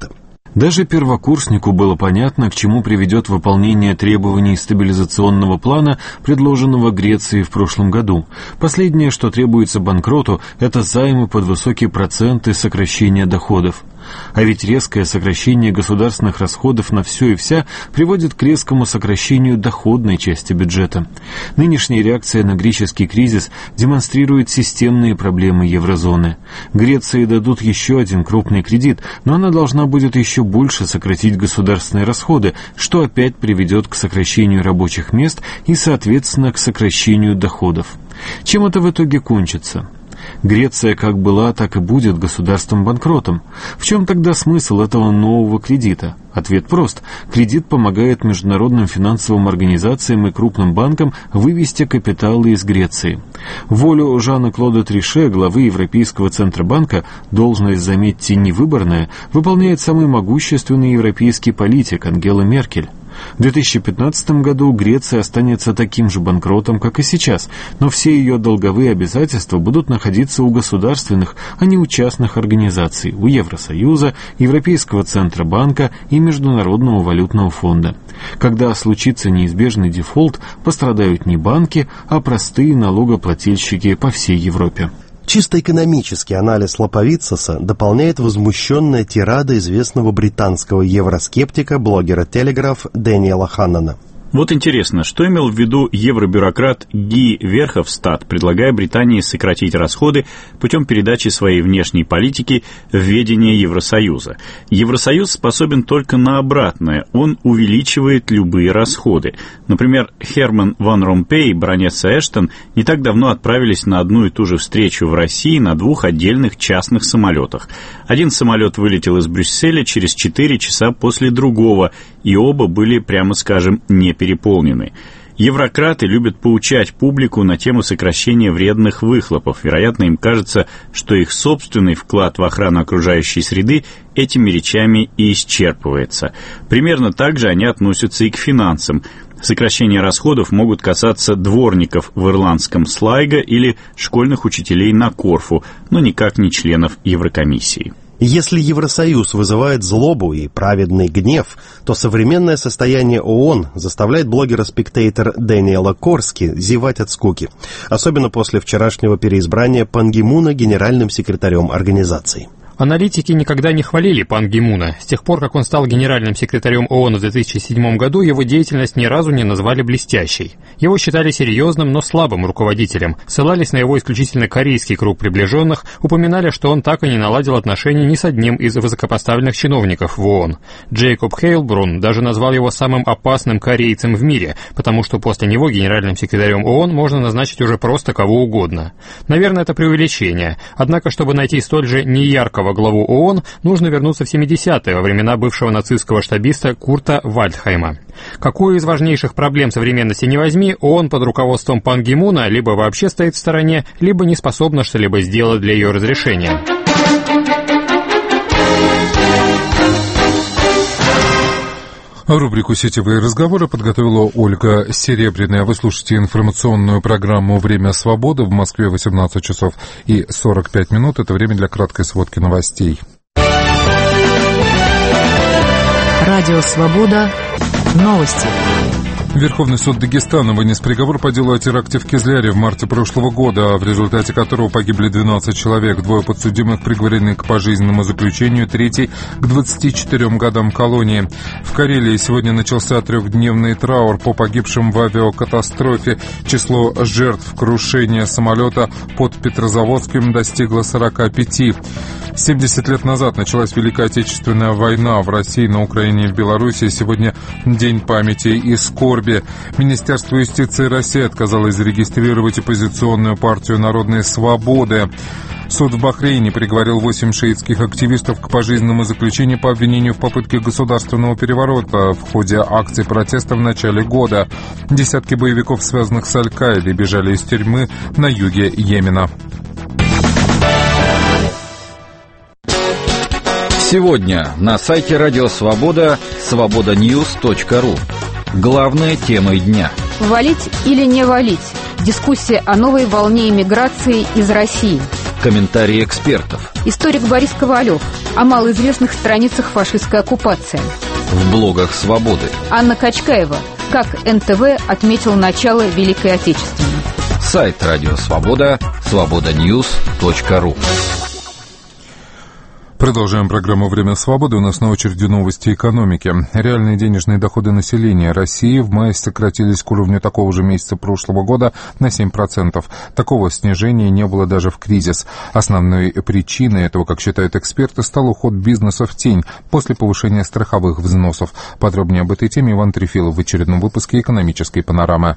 Даже первокурснику было понятно, к чему приведет выполнение требований стабилизационного плана, предложенного Греции в прошлом году. Последнее, что требуется банкроту, это займы под высокие проценты сокращения доходов. А ведь резкое сокращение государственных расходов на все и вся приводит к резкому сокращению доходной части бюджета. Нынешняя реакция на греческий кризис демонстрирует системные проблемы еврозоны. Греции дадут еще один крупный кредит, но она должна будет еще больше сократить государственные расходы, что опять приведет к сокращению рабочих мест и, соответственно, к сокращению доходов. Чем это в итоге кончится? Греция как была, так и будет государством-банкротом. В чем тогда смысл этого нового кредита? Ответ прост. Кредит помогает международным финансовым организациям и крупным банкам вывести капиталы из Греции. Волю Жана-Клода Трише, главы Европейского Центробанка, должность, заметьте, невыборная, выполняет самый могущественный европейский политик Ангела Меркель. В две тысячи пятнадцатом году Греция останется таким же банкротом, как и сейчас, но все ее долговые обязательства будут находиться у государственных, а не у частных организаций, у Евросоюза, Европейского Центробанка и Международного валютного фонда. Когда случится неизбежный дефолт, пострадают не банки, а простые налогоплательщики по всей Европе. Чисто экономический анализ Лаповицеса дополняет возмущенная тирада известного британского евроскептика, блогера Телеграф Дэниела Ханнана. Вот интересно, что имел в виду евробюрократ Ги Верховстад, предлагая Британии сократить расходы путем передачи своей внешней политики в ведение Евросоюза. Евросоюз способен только на обратное, он увеличивает любые расходы. Например, Херман ван Ромпей и баронесса Эштон не так давно отправились на одну и ту же встречу в России на двух отдельных частных самолетах. Один самолет вылетел из Брюсселя через четыре часа после другого, и оба были, прямо скажем, не переполнены. Еврократы любят поучать публику на тему сокращения вредных выхлопов. Вероятно, им кажется, что их собственный вклад в охрану окружающей среды этими речами и исчерпывается. Примерно так же они относятся и к финансам. Сокращения расходов могут касаться дворников в ирландском Слайго или школьных учителей на Корфу, но никак не членов Еврокомиссии. Если Евросоюз вызывает злобу и праведный гнев, то современное состояние ООН заставляет блогера-спектейтор Дэниела Корски зевать от скуки, особенно после вчерашнего переизбрания Пан Ги Муна генеральным секретарем организации. Аналитики никогда не хвалили Пан Ги Муна. С тех пор, как он стал генеральным секретарем ООН в две тысячи седьмом году, его деятельность ни разу не назвали блестящей. Его считали серьезным, но слабым руководителем, ссылались на его исключительно корейский круг приближенных, упоминали, что он так и не наладил отношений ни с одним из высокопоставленных чиновников в ООН. Джейкоб Хейлбрун даже назвал его самым опасным корейцем в мире, потому что после него генеральным секретарем ООН можно назначить уже просто кого угодно. Наверное, это преувеличение. Однако, чтобы найти столь же неяркого главу ООН, нужно вернуться в семидесятые, во времена бывшего нацистского штабиста Курта Вальдхайма. Какую из важнейших проблем современности не возьми, ООН под руководством Пан Ги Муна либо вообще стоит в стороне, либо не способна что-либо сделать для ее разрешения. Рубрику «Сетевые разговоры» подготовила Ольга Серебряная. Вы слушаете информационную программу «Время свободы». В Москве восемнадцать часов и сорок пять минут. Это время для краткой сводки новостей. Радио «Свобода». Новости. Верховный суд Дагестана вынес приговор по делу о теракте в Кизляре в марте прошлого года, в результате которого погибли двенадцать человек. Двое подсудимых приговорены к пожизненному заключению, третий — к двадцати четырем годам колонии. В Карелии сегодня начался трехдневный траур по погибшим в авиакатастрофе. Число жертв крушения самолета под Петрозаводском достигло сорока пяти. семьдесят лет назад началась Великая Отечественная война в России, на Украине и в Беларуси. Сегодня день памяти и скорби. Министерство юстиции России отказалось зарегистрировать оппозиционную партию «Народные свободы». Суд в Бахрейне приговорил восемь шиитских активистов к пожизненному заключению по обвинению в попытке государственного переворота в ходе акций протеста в начале года. Десятки боевиков, связанных с Аль-Каидой, бежали из тюрьмы на юге Йемена. Сегодня на сайте Радио Свобода свобода ньюс точка ру. Главная тема дня. Валить или не валить? Дискуссия о новой волне иммиграции из России. Комментарии экспертов. Историк Борис Ковалев о малоизвестных страницах фашистской оккупации. В блогах «Свободы». Анна Качкаева. Как эн тэ вэ отметил начало Великой Отечественной. Сайт «Радио Свобода» свобода ньюс точка ру. Продолжаем программу «Время свободы». У нас на очереди новости экономики. Реальные денежные доходы населения России в мае сократились к уровню такого же месяца прошлого года на семь процентов. Такого снижения не было даже в кризис. Основной причиной этого, как считают эксперты, стал уход бизнеса в тень после повышения страховых взносов. Подробнее об этой теме Иван Трефилов в очередном выпуске «Экономической панорамы».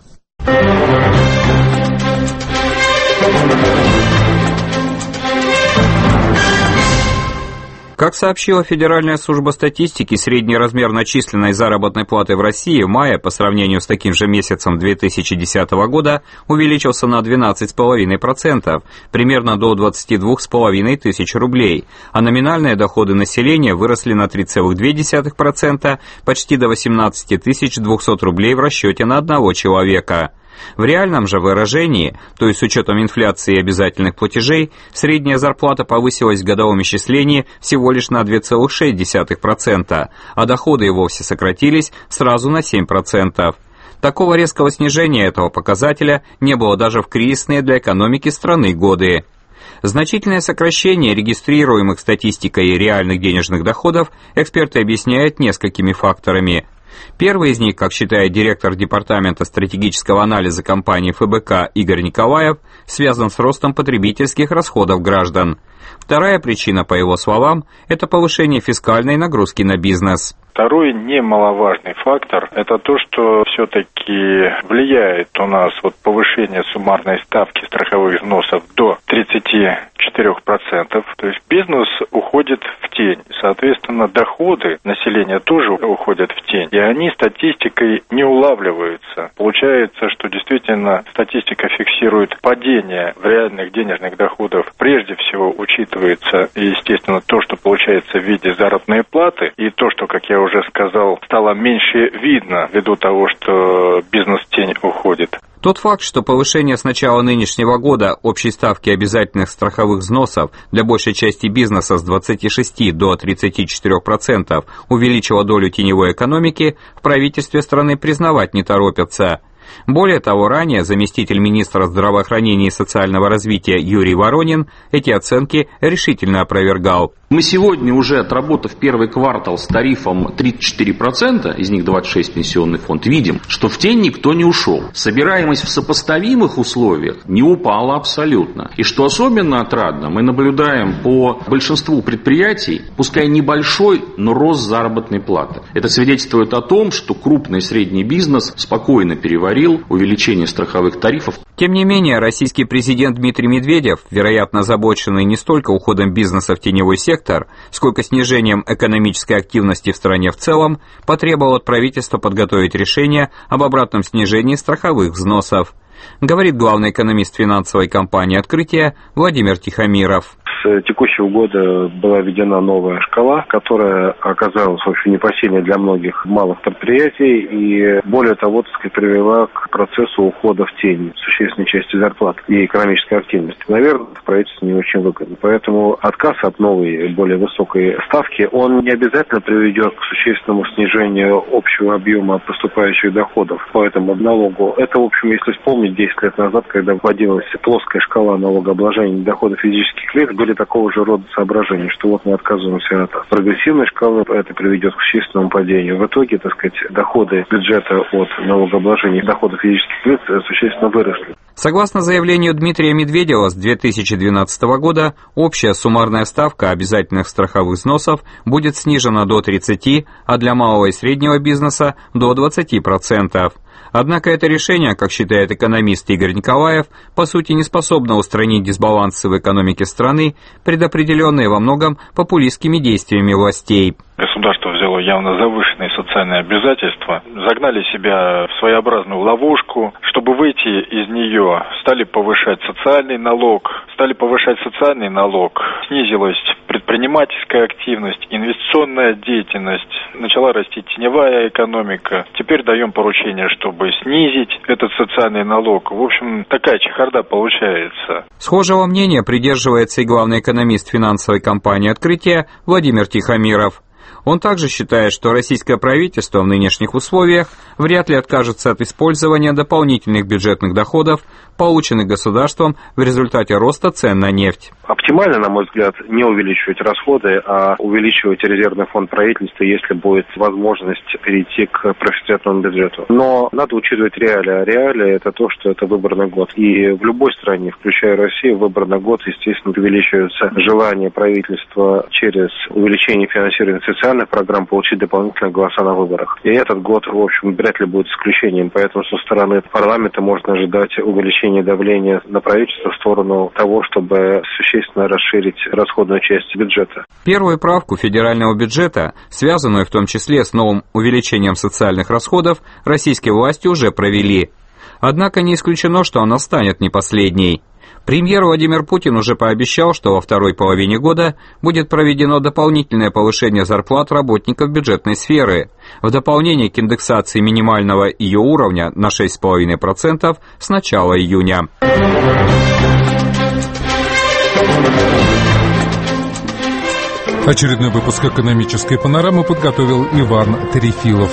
Как сообщила Федеральная служба статистики, средний размер начисленной заработной платы в России в мае по сравнению с таким же месяцем две тысячи десятого года увеличился на двенадцать целых пять десятых процента, примерно до двадцати двух с половиной тысяч рублей, а номинальные доходы населения выросли на три целых две десятых процента, почти до восемнадцати тысяч двухсот рублей в расчете на одного человека. В реальном же выражении, то есть с учетом инфляции и обязательных платежей, средняя зарплата повысилась в годовом исчислении всего лишь на две целых шесть десятых процента, а доходы и вовсе сократились сразу на семь процентов. Такого резкого снижения этого показателя не было даже в кризисные для экономики страны годы. Значительное сокращение регистрируемых статистикой реальных денежных доходов эксперты объясняют несколькими факторами. Первый из них, как считает директор Департамента стратегического анализа компании эф бэ ка Игорь Николаев, связан с ростом потребительских расходов граждан. Вторая причина, по его словам, это повышение фискальной нагрузки на бизнес. Второй немаловажный фактор – это то, что все-таки влияет у нас вот повышение суммарной ставки страховых взносов до тридцати четырёх процентов. То есть бизнес уходит в тень. Соответственно, доходы населения тоже уходят в тень. И они статистикой не улавливаются. Получается, что действительно статистика фиксирует падение в реальных денежных доходах. Прежде всего учитывается, естественно, то, что получается в виде заработной платы, и то, что, как я уже сказал, стало меньше видно ввиду того, что бизнес в тень уходит. Тот факт, что повышение с начала нынешнего года общей ставки обязательных страховых взносов для большей части бизнеса с двадцати шести до тридцати четырёх процентов увеличило долю теневой экономики, в правительстве страны признавать не торопятся. Более того, ранее заместитель министра здравоохранения и социального развития Юрий Воронин эти оценки решительно опровергал. Мы сегодня, уже отработав первый квартал с тарифом тридцать четыре процента, из них двадцать шесть процентов пенсионный фонд, видим, что в тень никто не ушел. Собираемость в сопоставимых условиях не упала абсолютно. И что особенно отрадно, мы наблюдаем по большинству предприятий, пускай небольшой, но рост заработной платы. Это свидетельствует о том, что крупный и средний бизнес спокойно переварил увеличение страховых тарифов. Тем не менее, российский президент Дмитрий Медведев, вероятно озабоченный не столько уходом бизнеса в теневой сектор, сколько снижением экономической активности в стране в целом, потребовал от правительства подготовить решение об обратном снижении страховых взносов. Говорит главный экономист финансовой компании «Открытие» Владимир Тихомиров. С текущего года была введена новая шкала, которая оказалась, в общем, непосильной для многих малых предприятий и, более того, так сказать, привела к процессу ухода в тень существенной части зарплат и экономической активности. Наверное, в правительстве не очень выгодно. Поэтому отказ от новой, более высокой ставки, он не обязательно приведет к существенному снижению общего объема поступающих доходов по этому налогу. Это, в общем, если вспомнить десять лет назад, когда вводилась плоская шкала налогообложения доходов физических лиц, были такого же рода соображения, что вот мы отказываемся от прогрессивной шкалы, это приведет к существенному падению. В итоге, так сказать, доходы бюджета от налогообложения доходов физических лиц существенно выросли. Согласно заявлению Дмитрия Медведева, с две тысячи двенадцатого года общая суммарная ставка обязательных страховых взносов будет снижена до тридцати, а для малого и среднего бизнеса до двадцати процентов. Однако это решение, как считает экономист Игорь Николаев, по сути не способно устранить дисбалансы в экономике страны, предопределенные во многом популистскими действиями властей. Государство взяло явно завышенные социальные обязательства, загнали себя в своеобразную ловушку. Чтобы выйти из нее, стали повышать социальный налог, стали повышать социальный налог, снизилась предпринимательская предпринимательская активность, инвестиционная деятельность, начала расти теневая экономика. Теперь даем поручение, чтобы снизить этот социальный налог. В общем, такая чехарда получается. Схожего мнения придерживается и главный экономист финансовой компании «Открытие» Владимир Тихомиров. Он также считает, что российское правительство в нынешних условиях вряд ли откажется от использования дополнительных бюджетных доходов, полученных государством в результате роста цен на нефть. Оптимально, на мой взгляд, не увеличивать расходы, а увеличивать резервный фонд правительства, если будет возможность перейти к профицитетному бюджету. Но надо учитывать реалии. А реалии – это то, что это выборный год. И в любой стране, включая Россию, в выборный год, естественно, увеличивается желание правительства через увеличение финансирования социальных программ получить дополнительные голоса на выборах. И этот год, в общем, вряд ли будет исключением. Поэтому со стороны парламента можно ожидать увеличения давления на правительство в сторону того, чтобы существенно расширить расходную часть бюджета. Первую правку федерального бюджета, связанную в том числе с новым увеличением социальных расходов, российские власти уже провели. Однако не исключено, что она станет не последней. Премьер Владимир Путин уже пообещал, что во второй половине года будет проведено дополнительное повышение зарплат работников бюджетной сферы, в дополнение к индексации минимального ее уровня на шесть целых пять десятых процента с начала июня. Очередной выпуск «Экономической панорамы» подготовил Иван Трефилов.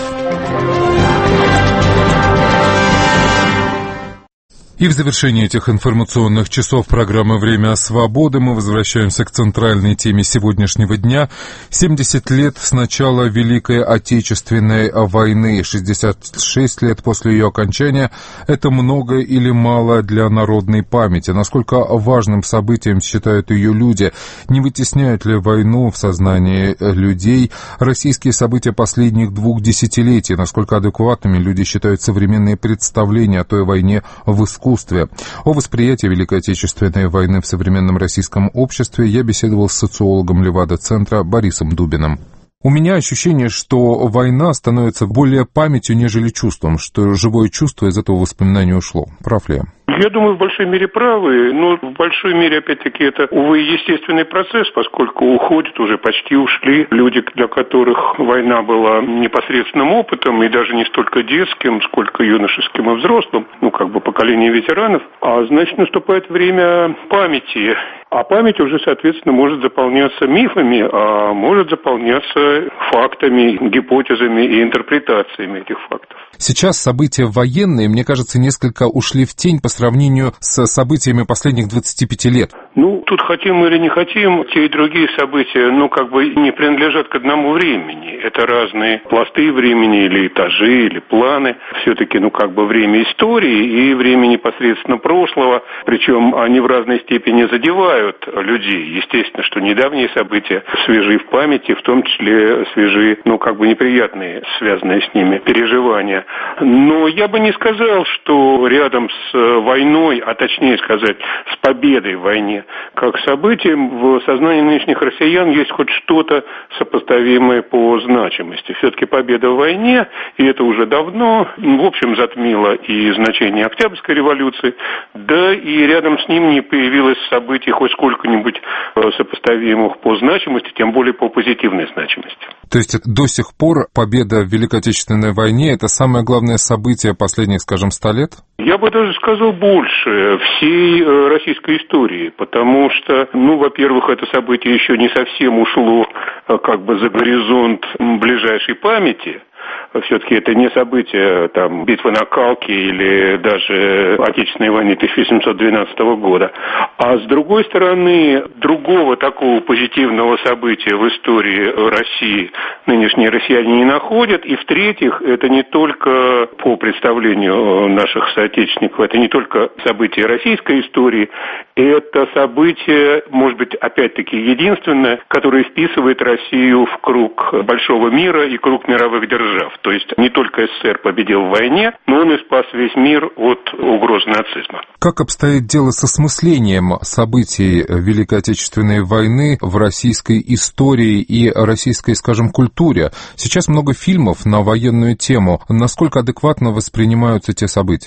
И в завершении этих информационных часов программы «Время свободы» мы возвращаемся к центральной теме сегодняшнего дня. семьдесят лет с начала Великой Отечественной войны, шестьдесят шесть лет после ее окончания. Это много или мало для народной памяти? Насколько важным событием считают ее люди? Не вытесняют ли войну в сознании людей российские события последних двух десятилетий? Насколько адекватными люди считают современные представления о той войне в искусстве? О восприятии Великой Отечественной войны в современном российском обществе я беседовал с социологом Левада-центра Борисом Дубиным. У меня ощущение, что война становится более памятью, нежели чувством, что живое чувство из этого воспоминания ушло. Прав ли я? Я думаю, в большой мере правы, но в большой мере, опять-таки, это, увы, естественный процесс, поскольку уходят, уже почти ушли люди, для которых война была непосредственным опытом, и даже не столько детским, сколько юношеским и взрослым, ну, как бы поколение ветеранов, а значит, наступает время памяти. А память уже, соответственно, может заполняться мифами, а может заполняться фактами, гипотезами и интерпретациями этих фактов. Сейчас события военные, мне кажется, несколько ушли в тень по сравнению с событиями последних двадцати пяти лет. Ну, тут хотим мы или не хотим, те и другие события, ну, как бы не принадлежат к одному времени. Это разные пласты времени, или этажи, или планы. Все-таки, ну, как бы время истории и время непосредственно прошлого, причем они в разной степени задевают людей. Естественно, что недавние события свежи в памяти, в том числе свежи, ну, как бы неприятные, связанные с ними переживания. Но я бы не сказал, что рядом с войной, а точнее сказать, с победой в войне, как событием в сознании нынешних россиян есть хоть что-то сопоставимое по значимости. Все-таки победа в войне, и это уже давно, в общем, затмило и значение Октябрьской революции, да и рядом с ним не появилось событий хоть сколько-нибудь сопоставимых по значимости, тем более по позитивной значимости. То есть до сих пор победа в Великой Отечественной войне – это самое главное событие последних, скажем, ста лет? Я бы даже сказал больше всей российской истории, потому что, ну, во-первых, это событие еще не совсем ушло как бы за горизонт ближайшей памяти. Все-таки это не событие там, битвы на Калке или даже Отечественной войны тысяча семьсот двенадцатого года. А с другой стороны, другого такого позитивного события в истории России нынешние россияне не находят. И в-третьих, это не только по представлению наших соотечественников, это не только события российской истории, это событие, может быть, опять-таки единственное, которое вписывает Россию в круг большого мира и круг мировых держав. То есть не только СССР победил в войне, но он и спас весь мир от угрозы нацизма. Как обстоит дело с осмыслением событий Великой Отечественной войны в российской истории и российской, скажем, культуре? Сейчас много фильмов на военную тему. Насколько адекватно воспринимаются те события?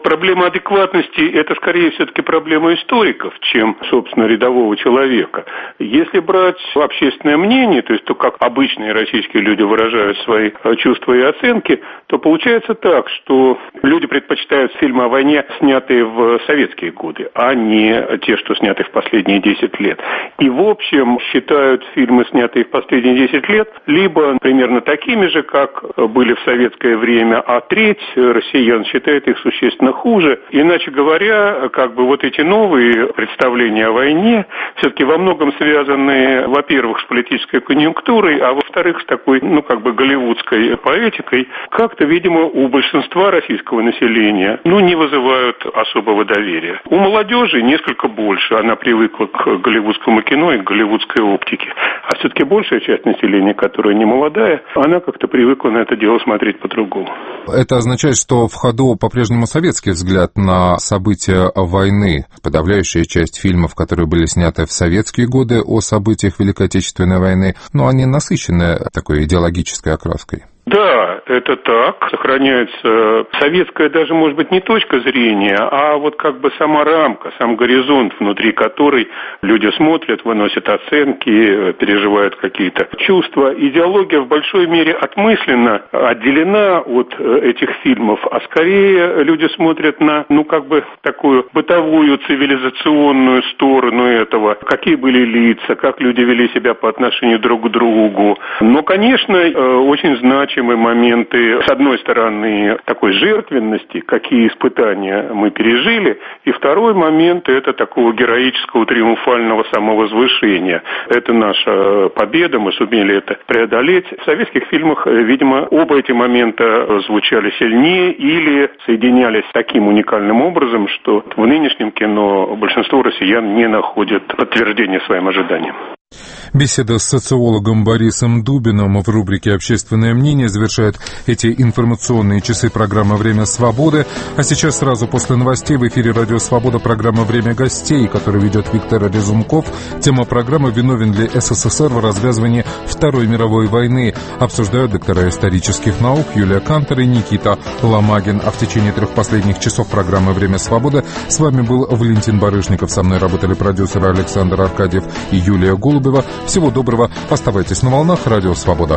Проблема адекватности – это скорее все-таки проблема историков, чем, собственно, рядового человека. Если брать общественное мнение, то есть то, как обычные российские люди выражают свои чувства и оценки, то получается так, что люди предпочитают фильмы о войне, снятые в советские годы, а не те, что сняты в последние десять лет. И, в общем, считают фильмы, снятые в последние десять лет, либо примерно такими же, как были в советское время, а треть россиян считает их существенно хуже. Иначе говоря, как бы вот эти новые представления о войне все-таки во многом связаны, во-первых, с политической конъюнктурой, а во-вторых, с такой, ну, как бы голливудской поэтикой. Как-то, видимо, у большинства российского населения, ну, не вызывают особого доверия. У молодежи несколько больше. Она привыкла к голливудскому кино и к голливудской оптике. А все-таки большая часть населения, которая не молодая, она как-то привыкла на это дело смотреть по-другому. Это означает, что в ходу по-прежнему советский взгляд на события войны. Подавляющая часть фильмов, которые были сняты в советские годы о событиях Великой Отечественной войны, но они насыщены такой идеологической окраской. Да, это так. Сохраняется советская даже, может быть, не точка зрения, а вот как бы сама рамка, сам горизонт, внутри которой люди смотрят, выносят оценки, переживают какие-то чувства. Идеология в большой мере отмысленно отделена от этих фильмов, а скорее люди смотрят на, ну, как бы такую бытовую, цивилизационную сторону этого, какие были лица, как люди вели себя по отношению друг к другу. Но, конечно, очень значимо моменты, с одной стороны, такой жертвенности, какие испытания мы пережили, и второй момент – это такого героического, триумфального самовозвышения. Это наша победа, мы сумели это преодолеть. В советских фильмах, видимо, оба эти момента звучали сильнее или соединялись таким уникальным образом, что в нынешнем кино большинство россиян не находят подтверждения своим ожиданиям. Беседа с социологом Борисом Дубиным в рубрике «Общественное мнение» завершает эти информационные часы программы «Время свободы». А сейчас сразу после новостей в эфире «Радио Свобода» программа «Время гостей», которую ведет Виктор Резумков. Тема программы «Виновен ли СССР в развязывании Второй мировой войны?» Обсуждают доктора исторических наук Юлия Кантер и Никита Ломагин. А в течение трех последних часов программы «Время свободы» с вами был Валентин Барышников. Со мной работали продюсеры Александр Аркадьев и Юлия Голубева. Всего доброго. Оставайтесь на волнах. Радио Свобода.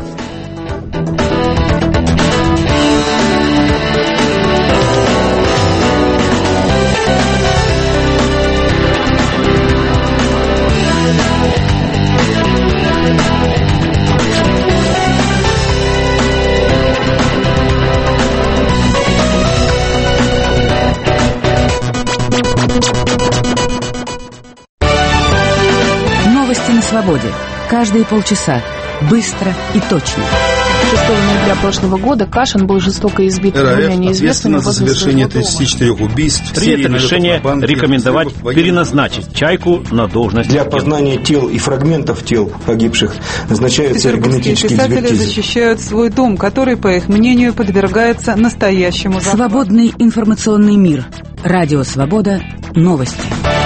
Свободе. Каждые полчаса. Быстро и точно. шестого ноября прошлого года Кашин был жестоко избит двумя неизвестными за совершение тридцати четырёх убийств. Принято решение рекомендовать переназначить «Чайку» на должность. Для опознания тел и фрагментов тел погибших назначаются генетические экспертизы. Писатели защищают свой дом, который, по их мнению, подвергается настоящему захвату. Свободный информационный мир. Радио Свобода. Новости.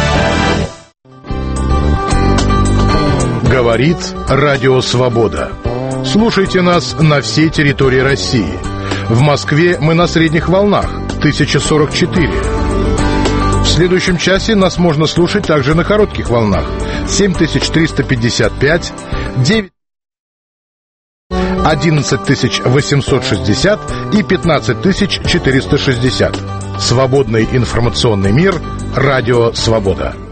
Говорит Радио Свобода. Слушайте нас на всей территории России. В Москве мы на средних волнах тысяча сорок четыре. В следующем часе нас можно слушать также на коротких волнах семь тысяч триста пятьдесят пять, девять одиннадцать тысяч восемьсот шестьдесят и пятнадцать тысяч четыреста шестьдесят. Свободный информационный мир. Радио Свобода.